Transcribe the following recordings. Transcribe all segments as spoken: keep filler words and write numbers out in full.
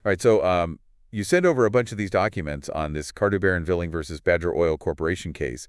All right, so um, you send over a bunch of these documents on this Carter Barron Villing versus Badger Oil Corporation case,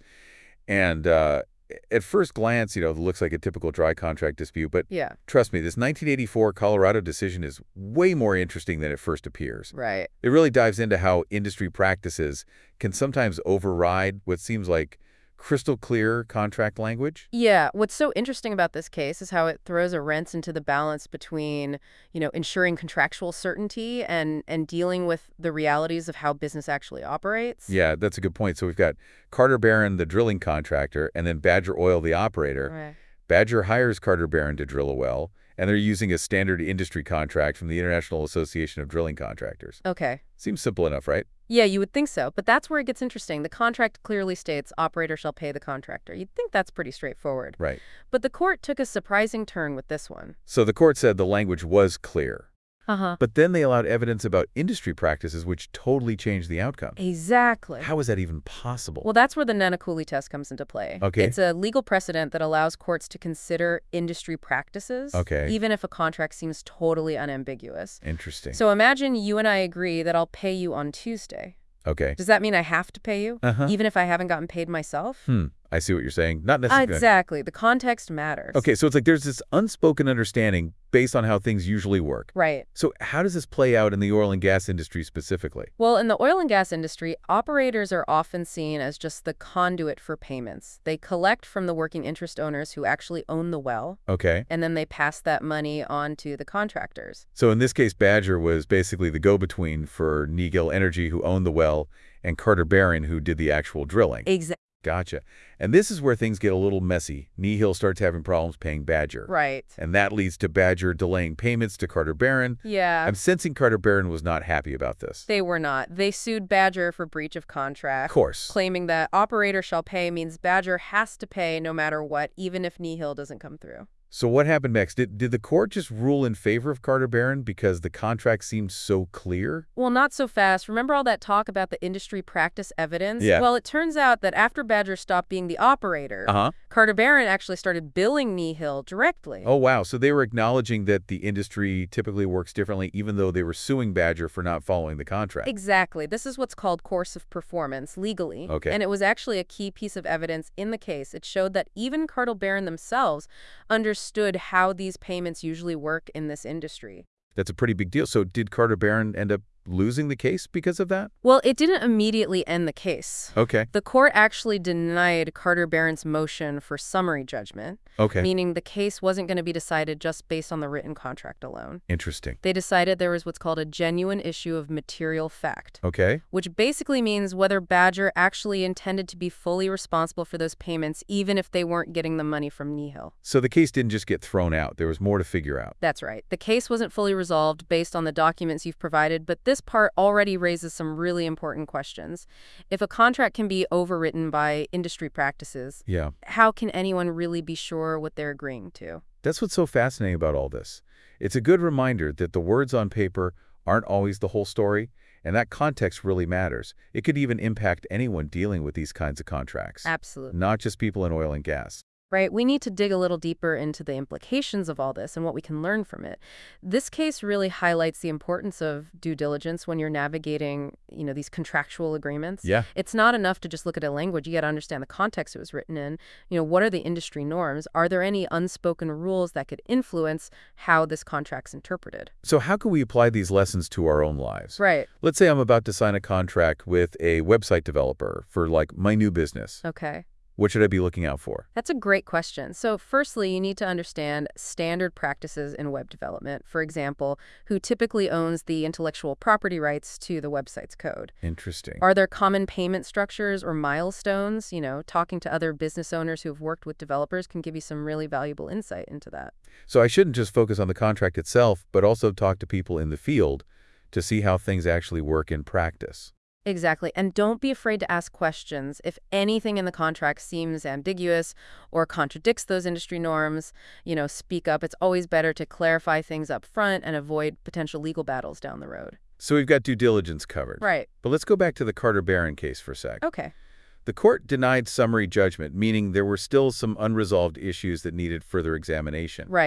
and uh, at first glance, you know, it looks like a typical dry contract dispute, but Yeah. trust me, this nineteen eighty-four Colorado decision is way more interesting than it first appears. Right. It really dives into how industry practices can sometimes override what seems like crystal clear contract language. Yeah, what's so interesting about this case is how it throws a wrench into the balance between, you know, ensuring contractual certainty and and dealing with the realities of how business actually operates. Yeah, that's a good point. So we've got Carter Barron, the drilling contractor, and then Badger Oil, the operator. Right. Badger hires Carter Barron to drill a well, and they're using a standard industry contract from the International Association of Drilling Contractors. Okay. Seems simple enough, right? Yeah, you would think so, but that's where it gets interesting. The contract clearly states operator shall pay the contractor. You'd think that's pretty straightforward. Right. But the court took a surprising turn with this one. So the court said the language was clear. Uh-huh. But then they allowed evidence about industry practices which totally changed the outcome. Exactly. How is that even possible? Well, that's where the Nana-Cooley test comes into play. Okay. It's a legal precedent that allows courts to consider industry practices, Okay. even if a contract seems totally unambiguous. Interesting. So imagine you and I agree that I'll pay you on Tuesday. Okay. Does that mean I have to pay you, Uh-huh. even if I haven't gotten paid myself? Hmm. I see what you're saying. Not necessarily. Exactly. The context matters. Okay, so it's like there's this unspoken understanding based on how things usually work. Right. So how does this play out in the oil and gas industry specifically? Well, in the oil and gas industry, operators are often seen as just the conduit for payments. They collect from the working interest owners who actually own the well, Okay. and then they pass that money on to the contractors. So in this case, Badger was basically the go-between for Negil Energy, who owned the well, and Carter Barron, who did the actual drilling. Exactly. Gotcha. And this is where things get a little messy. Nihil starts having problems paying Badger. Right. And that leads to Badger delaying payments to Carter Barron. Yeah. I'm sensing Carter Barron was not happy about this. They were not. They sued Badger for breach of contract. Of course. Claiming that operator shall pay means Badger has to pay no matter what, even if Nihil doesn't come through. So what happened next? Did, did the court just rule in favor of Carter Barron because the contract seemed so clear? Well, not so fast. Remember all that talk about the industry practice evidence? Yeah. Well, it turns out that after Badger stopped being the operator, Uh-huh. Carter Barron actually started billing Nihil directly. Oh, wow. So they were acknowledging that the industry typically works differently, even though they were suing Badger for not following the contract. Exactly. This is what's called course of performance legally. Okay. And it was actually a key piece of evidence in the case. It showed that even Carter Barron themselves understood how these payments usually work in this industry. That's a pretty big deal. So did Carter Barron end up losing the case because of that? Well, it didn't immediately end the case. Okay. The court actually denied Carter Barron's motion for summary judgment, Okay. meaning the case wasn't going to be decided just based on the written contract alone. Interesting. They decided there was what's called a genuine issue of material fact, Okay. which basically means whether Badger actually intended to be fully responsible for those payments, even if they weren't getting the money from Nihil. So the case didn't just get thrown out. There was more to figure out. That's right. The case wasn't fully resolved based on the documents you've provided, but this part already raises some really important questions. If a contract can be overwritten by industry practices, Yeah. how can anyone really be sure what they're agreeing to? That's what's so fascinating about all this. It's a good reminder that the words on paper aren't always the whole story, and that context really matters. It could even impact anyone dealing with these kinds of contracts. Absolutely. Not just people in oil and gas. Right? We need to dig a little deeper into the implications of all this and what we can learn from it. This case really highlights the importance of due diligence when you're navigating, you know, these contractual agreements. Yeah. It's not enough to just look at a language. You got to understand the context it was written in. You know, what are the industry norms? Are there any unspoken rules that could influence how this contract's interpreted? So how can we apply these lessons to our own lives? Right. Let's say I'm about to sign a contract with a website developer for, like, my new business. Okay. What should I be looking out for? That's a great question. So firstly, you need to understand standard practices in web development. For example, who typically owns the intellectual property rights to the website's code? Interesting. Are there common payment structures or milestones? You know, talking to other business owners who have worked with developers can give you some really valuable insight into that. So I shouldn't just focus on the contract itself, but also talk to people in the field to see how things actually work in practice. Exactly. And don't be afraid to ask questions. If anything in the contract seems ambiguous or contradicts those industry norms, you know, speak up. It's always better to clarify things up front and avoid potential legal battles down the road. So we've got due diligence covered. Right. But let's go back to the Carter Barron case for a sec. Okay. The court denied summary judgment, meaning there were still some unresolved issues that needed further examination. Right.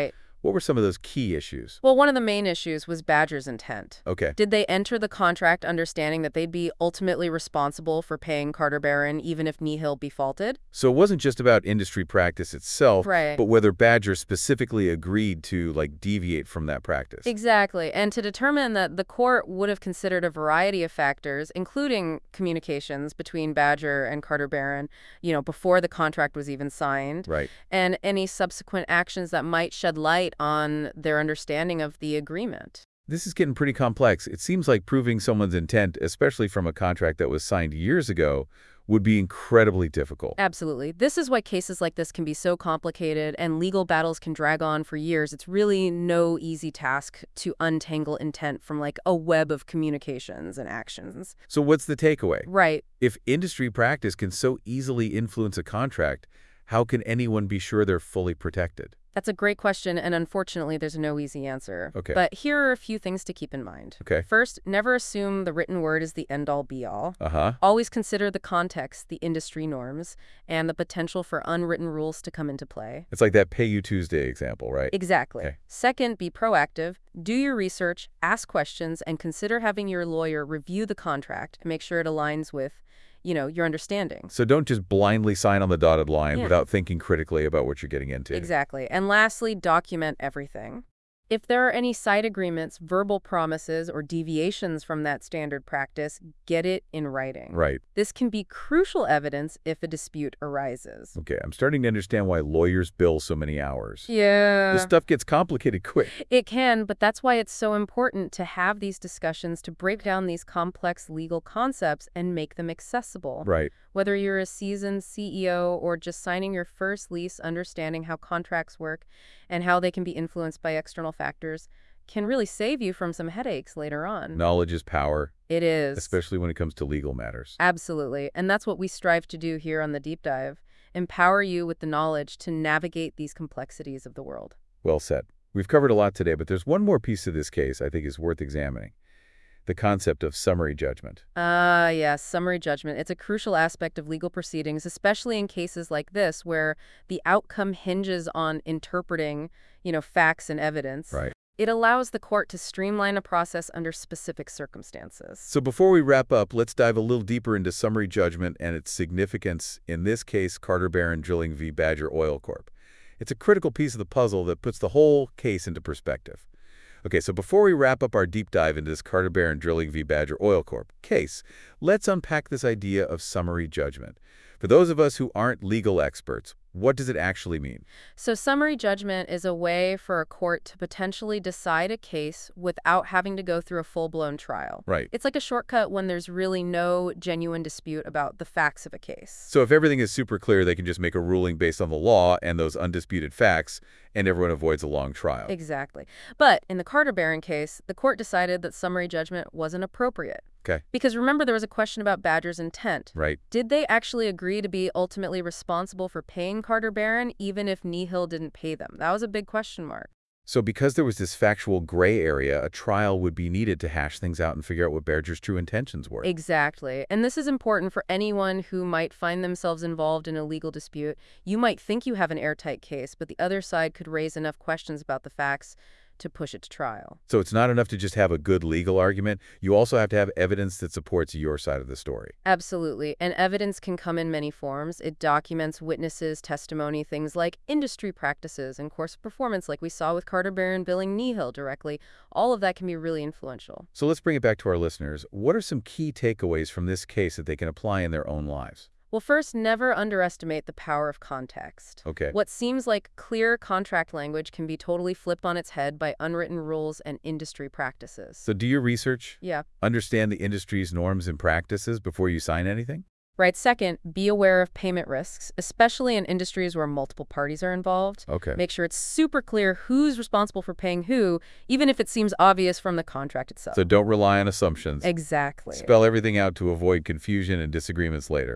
What were some of those key issues? Well, one of the main issues was Badger's intent. Okay. Did they enter the contract understanding that they'd be ultimately responsible for paying Carter Barron even if Nihil defaulted? So it wasn't just about industry practice itself, Right. but whether Badger specifically agreed to, like, deviate from that practice. Exactly. And to determine that, the court would have considered a variety of factors, including communications between Badger and Carter Barron, you know, before the contract was even signed, Right. and any subsequent actions that might shed light on their understanding of the agreement. This is getting pretty complex. It seems like proving someone's intent, especially from a contract that was signed years ago, would be incredibly difficult. Absolutely. This is why cases like this can be so complicated and legal battles can drag on for years. It's really no easy task to untangle intent from like a web of communications and actions. So what's the takeaway? Right. If industry practice can so easily influence a contract, how can anyone be sure they're fully protected? That's a great question, and unfortunately, there's no easy answer. Okay. But here are a few things to keep in mind. Okay. First, never assume the written word is the end-all, be-all. Uh-huh. Always consider the context, the industry norms, and the potential for unwritten rules to come into play. It's like that Pay You Tuesday example, right? Exactly. Okay. Second, be proactive. Do your research, ask questions, and consider having your lawyer review the contract to make sure it aligns with, you know, your understanding. So don't just blindly sign on the dotted line Yeah. without thinking critically about what you're getting into. Exactly. And lastly, document everything. If there are any side agreements, verbal promises, or deviations from that standard practice, get it in writing. Right. This can be crucial evidence if a dispute arises. Okay, I'm starting to understand why lawyers bill so many hours. Yeah. This stuff gets complicated quick. It can, but that's why it's so important to have these discussions to break down these complex legal concepts and make them accessible. Right. Whether you're a seasoned C E O or just signing your first lease, understanding how contracts work and how they can be influenced by external factors can really save you from some headaches later on. Knowledge is power, It is. especially when it comes to legal matters. Absolutely. And that's what we strive to do here on the Deep Dive. Empower you with the knowledge to navigate these complexities of the world. Well said. We've covered a lot today, but there's one more piece of this case I think is worth examining. The concept of summary judgment. Ah, yes, summary judgment. It's a crucial aspect of legal proceedings, especially in cases like this where the outcome hinges on interpreting, you know, facts and evidence. Right. It allows the court to streamline a process under specific circumstances. So before we wrap up, let's dive a little deeper into summary judgment and its significance, in this case, Carter Barron Drilling v. Badger Oil Corp. It's a critical piece of the puzzle that puts the whole case into perspective. Okay, so before we wrap up our deep dive into this Carter Barron Drilling v. Badger Oil Corp case, let's unpack this idea of summary judgment. For those of us who aren't legal experts, what does it actually mean? So summary judgment is a way for a court to potentially decide a case without having to go through a full-blown trial. Right. It's like a shortcut when there's really no genuine dispute about the facts of a case. So if everything is super clear, they can just make a ruling based on the law and those undisputed facts, and everyone avoids a long trial. Exactly. But in the Carter Barron case, the court decided that summary judgment wasn't appropriate. Okay. Because remember, there was a question about Badger's intent. Right. Did they actually agree to be ultimately responsible for paying Carter Barron, even if Nihil didn't pay them? That was a big question mark. So because there was this factual gray area, a trial would be needed to hash things out and figure out what Badger's true intentions were. Exactly. And this is important for anyone who might find themselves involved in a legal dispute. You might think you have an airtight case, but the other side could raise enough questions about the facts to push it to trial. So it's not enough to just have a good legal argument. You also have to have evidence that supports your side of the story. Absolutely. And evidence can come in many forms. It documents witnesses, testimony, things like industry practices and course of performance, like we saw with Carter Barron billing Nihil directly. All of that can be really influential. So let's bring it back to our listeners. What are some key takeaways from this case that they can apply in their own lives? Well, first, never underestimate the power of context. Okay. What seems like clear contract language can be totally flipped on its head by unwritten rules and industry practices. So do your research. Yeah. Understand the industry's norms and practices before you sign anything. Right. Second, be aware of payment risks, especially in industries where multiple parties are involved. Okay. Make sure it's super clear who's responsible for paying who, even if it seems obvious from the contract itself. So don't rely on assumptions. Exactly. Spell everything out to avoid confusion and disagreements later. Right.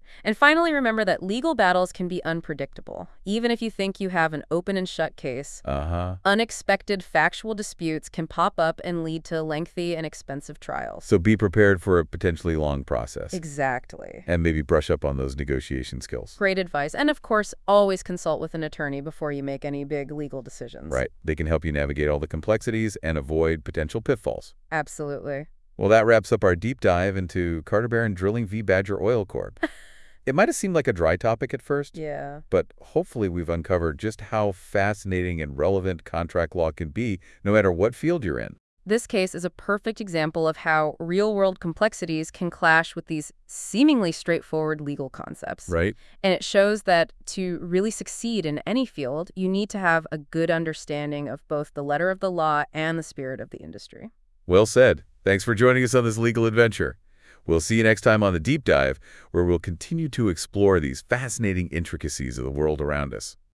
And finally, remember that legal battles can be unpredictable. Even if you think you have an open and shut case, Uh-huh. unexpected factual disputes can pop up and lead to lengthy and expensive trials. So be prepared for a potentially long process. Exactly. And maybe brush up on those negotiation skills. Great advice. And of course, always consult with an attorney before you make any big legal decisions. Right. They can help you navigate all the complexities and avoid potential pitfalls. Absolutely. Well, that wraps up our deep dive into Carter Barron Drilling v. Badger Oil Corp. It might have seemed like a dry topic at first, Yeah. but hopefully we've uncovered just how fascinating and relevant contract law can be no matter what field you're in. This case is a perfect example of how real-world complexities can clash with these seemingly straightforward legal concepts. Right? And it shows that to really succeed in any field, you need to have a good understanding of both the letter of the law and the spirit of the industry. Well said. Thanks for joining us on this legal adventure. We'll see you next time on The Deep Dive, where we'll continue to explore these fascinating intricacies of the world around us.